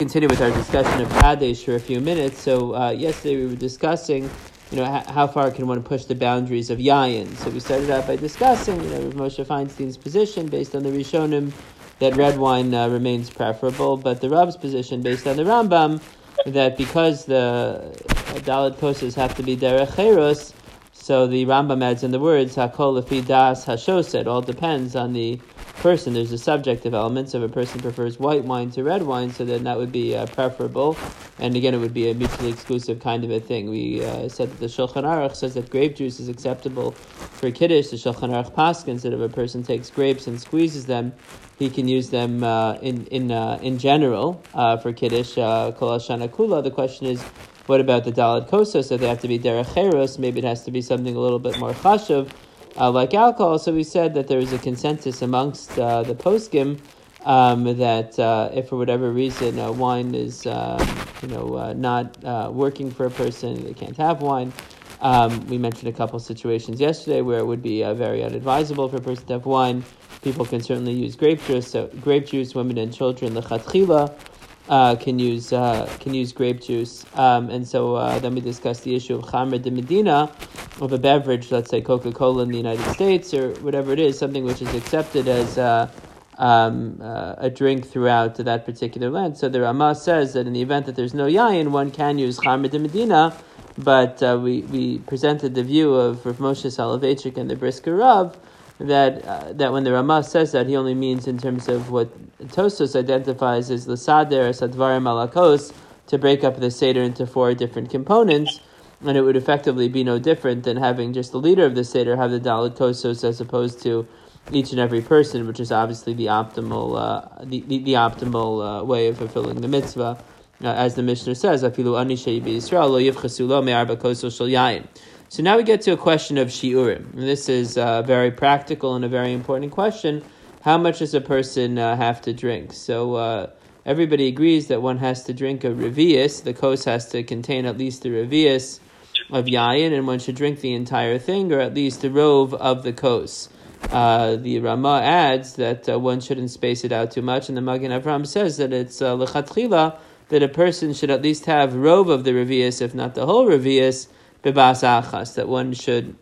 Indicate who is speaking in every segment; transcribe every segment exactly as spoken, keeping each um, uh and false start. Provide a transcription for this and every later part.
Speaker 1: Continue with our discussion of Kadesh for a few minutes. So uh, yesterday we were discussing, you know, h- how far can one push the boundaries of Yayin. So we started out by discussing, you know, Rav Moshe Feinstein's position based on the Rishonim that red wine uh, remains preferable, but the Rav's position based on the Rambam that because the uh, Daled Kosas have to be Derech Cheros, so the Rambam adds in the words Hakol Lefi Das Hashoset. All depends on the person. There's a subjective element. So if a person prefers white wine to red wine, so then that would be uh, preferable. And again, it would be a mutually exclusive kind of a thing. We uh, said that the Shulchan Aruch says that grape juice is acceptable for Kiddush. The Shulchan Aruch paskins that if a person takes grapes and squeezes them, he can use them uh, in in uh, in general uh, for Kiddush. Uh, Kol Hashana Kula. The question is, what about the Daled Kosos? So they have to be Derech Cheros. Maybe it has to be something a little bit more chashuv. Uh, like alcohol, so we said that there is a consensus amongst uh, the poskim um, that uh, if for whatever reason uh, wine is, uh, you know, uh, not uh, working for a person, they can't have wine. Um, we mentioned a couple situations yesterday where it would be uh, very unadvisable for a person to have wine. People can certainly use grape juice. So grape juice, women and children, lechatchila, uh, can use uh, can use grape juice. Um, and so uh, then we discussed the issue of Chamre de Medina, of a beverage, let's say Coca-Cola in the United States or whatever it is, something which is accepted as uh, um, uh, a drink throughout that particular land. So the Ramah says that in the event that there's no yayin, one can use Chamre de Medina, but uh, we, we presented the view of Rav Moshe Soloveitchik and the Brisker Rav that uh, that when the Ramah says that, he only means in terms of what Tosfos identifies as l'sader sadvarim alakos, to break up the Seder into four different components. And it would effectively be no different than having just the leader of the Seder have the Daled Kosos as opposed to each and every person, which is obviously the optimal uh, the, the, the optimal uh, way of fulfilling the mitzvah. Uh, as the Mishnah says, Afilu ani she'bi Yisrael lo yivchasu lo me'arba kosos shel yayin. So now we get to a question of shiurim. And this is uh, very practical and a very important question. How much does a person uh, have to drink? So uh, everybody agrees that one has to drink a revius. The kos has to contain at least the revius of yayin, and one should drink the entire thing, or at least the rove of the kos. Uh, the Ramah adds that uh, one shouldn't space it out too much, and the Magen Avraham says that it's uh, lechatchila, that a person should at least have rove of the revius, if not the whole revius, bebas achas, that one should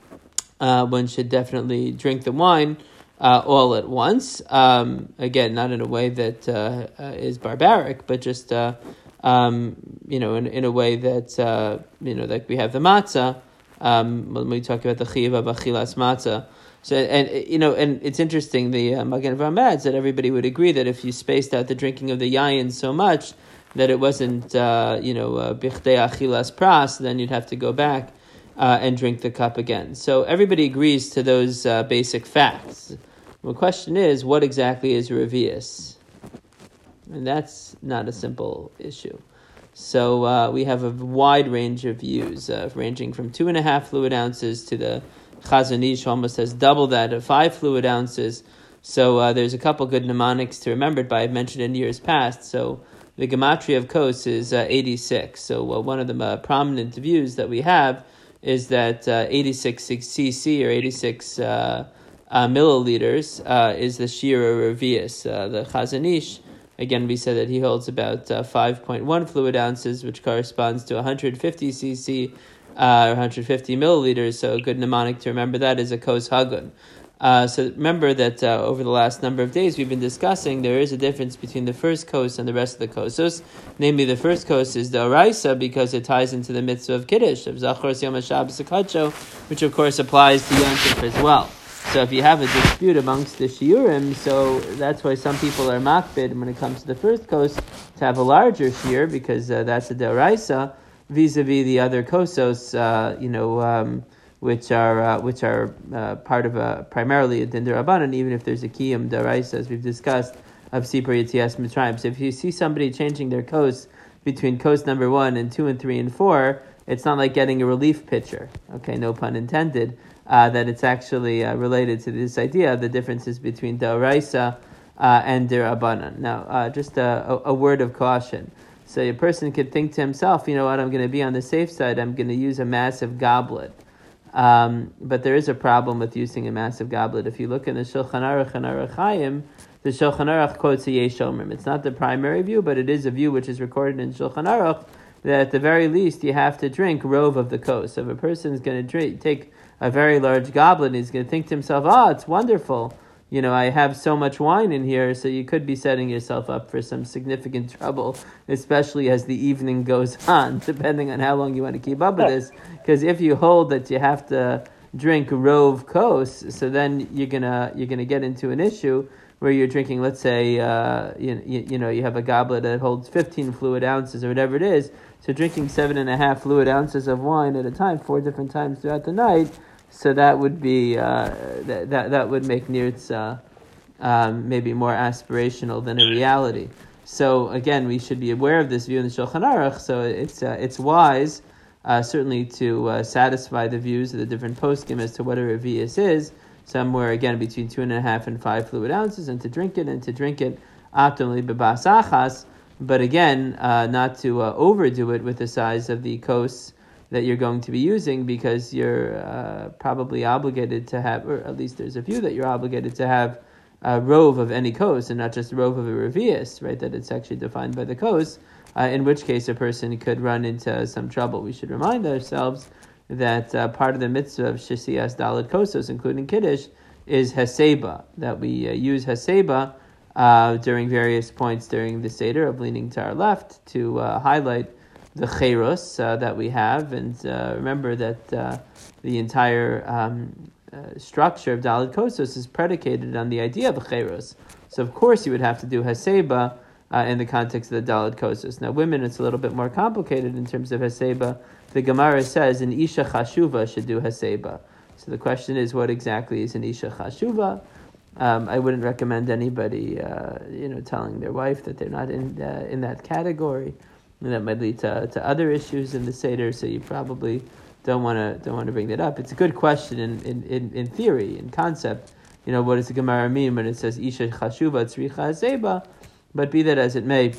Speaker 1: uh, one should definitely drink the wine uh, all at once. Um, again, not in a way that uh, uh, is barbaric, but just uh, um, you know, in, in a way that uh, you know, like we have the matzah um, when we talk about the chiyuv of achilas matzah. So, and you know, and it's interesting. The uh, Magen Avraham adds that everybody would agree that if you spaced out the drinking of the yayin so much that it wasn't, uh, you know, bichdei achilas pras, then you'd have to go back uh, and drink the cup again. So everybody agrees to those uh, basic facts. The question is, what exactly is revius? And that's not a simple issue. So uh, we have a wide range of views, uh, ranging from two and a half fluid ounces to the Chazon Ish almost has double that of five fluid ounces. So uh, there's a couple good mnemonics to remember by. I've mentioned in years past. So the gematria of kos is uh, eighty-six. So uh, one of the uh, prominent views that we have is that uh, eighty-six cc or eighty-six uh, uh, milliliters uh, is the shira revius. Uh, the Chazon Ish, again, we said that he holds about uh, five point one fluid ounces, which corresponds to one hundred fifty cc uh, or one hundred fifty milliliters. So a good mnemonic to remember that is a kos hagun. Uh, so remember that uh, over the last number of days we've been discussing there is a difference between the first kos and the rest of the kosos. Namely, the first kos is the oraisa because it ties into the mitzvah of Kiddush, of Zachor Yom HaShabbos HaKadsho, which of course applies to Yom Tov as well. So if you have a dispute amongst the shiurim, so that's why some people are makbid when it comes to the first kos to have a larger shiur because uh, that's a deoraisa vis-a-vis the other kosos, uh, you know, um, which are uh, which are uh, part of a primarily a din derabanan, even if there's a kiyum deraisa, as we've discussed, of Sipur Yetzias Mitzrayim. So if you see somebody changing their kos between kos number one and two and three and four, it's not like getting a relief pitcher. Okay, no pun intended. Uh, that it's actually uh, related to this idea of the differences between deraisa uh, and derabanan. Now, uh, just a, a, a word of caution. So a person could think to himself, you know what, I'm going to be on the safe side. I'm going to use a massive goblet. Um, but there is a problem with using a massive goblet. If you look in the Shulchan Aruch and Aruch Chaim, the Shulchan Aruch quotes a Yesh Omrim. It's not the primary view, but it is a view which is recorded in Shulchan Aruch, that at the very least you have to drink rove of the kos. So if a person is going to drink, take a very large goblet, he's going to think to himself, "Ah, oh, it's wonderful. You know, I have so much wine in here," so you could be setting yourself up for some significant trouble, especially as the evening goes on, depending on how long you want to keep up with this. Because if you hold that you have to drink rove kos, so then you're gonna you're gonna get into an issue where you're drinking, let's say, uh, you, you you know, you have a goblet that holds fifteen fluid ounces or whatever it is. So drinking seven and a half fluid ounces of wine at a time, four different times throughout the night. So that would be uh, that, that that would make nirtz uh, um, maybe more aspirational than a reality. So again, we should be aware of this view in the Shulchan Aruch. So it's uh, it's wise uh, certainly to uh, satisfy the views of the different poskim as to what a revius is, somewhere again between two and a half and five fluid ounces, and to drink it and to drink it optimally b'bas achas. But again, uh, not to uh, overdo it with the size of the kos that you're going to be using, because you're uh, probably obligated to have, or at least there's a view that you're obligated to have a rove of any kos and not just a rove of a revius, right? That it's actually defined by the kos, uh, in which case a person could run into some trouble. We should remind ourselves that uh, part of the mitzvah of shisias daled kosos, including kiddush, is haseba, that we uh, use haseba uh, during various points during the seder of leaning to our left to uh, highlight the cheiros uh, that we have, and uh, remember that uh, the entire um, uh, structure of Daled Kosos is predicated on the idea of a cheiros. So of course you would have to do haseba uh, in the context of the Daled Kosos. Now women, it's a little bit more complicated in terms of haseba. The Gemara says an isha chashuva should do haseba. So the question is, what exactly is an isha chashuva? Um, I wouldn't recommend anybody, uh, you know, telling their wife that they're not in uh, in that category. And that might lead to to other issues in the seder. So you probably don't want to don't want to bring that up. It's a good question in, in, in, in theory, in concept. You know, what does the Gemara mean when it says isha chashuva tzricha haseba? But be that as it may,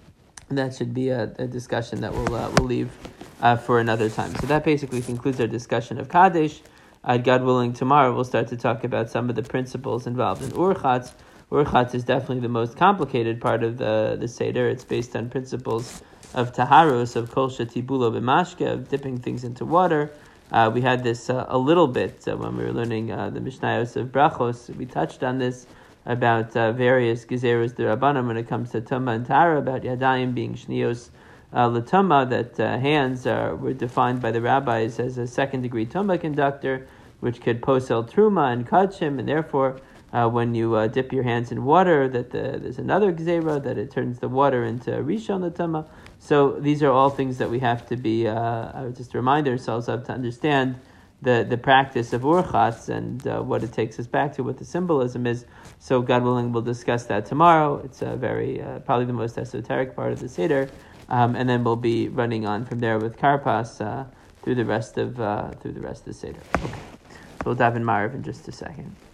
Speaker 1: that should be a, a discussion that we'll uh, we'll leave uh, for another time. So that basically concludes our discussion of Kaddish. Uh, God willing, tomorrow we'll start to talk about some of the principles involved in Urchatz. Urchatz is definitely the most complicated part of the, the Seder. It's based on principles of Taharos, of Kol Shetibulo B'mashke, of dipping things into water. Uh, we had this uh, a little bit uh, when we were learning uh, the Mishnayos of Brachos. We touched on this about uh, various Gezeros D'Rabbanan when it comes to Tumah and Tahara, about Yadayim being Shnios uh, L'Tumah, that uh, hands are, were defined by the rabbis as a second degree Tumah conductor, which could posel Truma and Kachim, and therefore uh, when you uh, dip your hands in water, that the, there's another Gezerah, that it turns the water into Rishon L'Tumah. So these are all things that we have to be, uh, just remind ourselves of to understand the, the practice of Urchatz and uh, what it takes us back to, what the symbolism is. So God willing, we'll discuss that tomorrow. It's a very, uh, probably the most esoteric part of the Seder. Um, and then we'll be running on from there with Karpas uh, through the rest of uh, through the rest of the Seder. Okay, so we'll dive in Ma'ariv in just a second.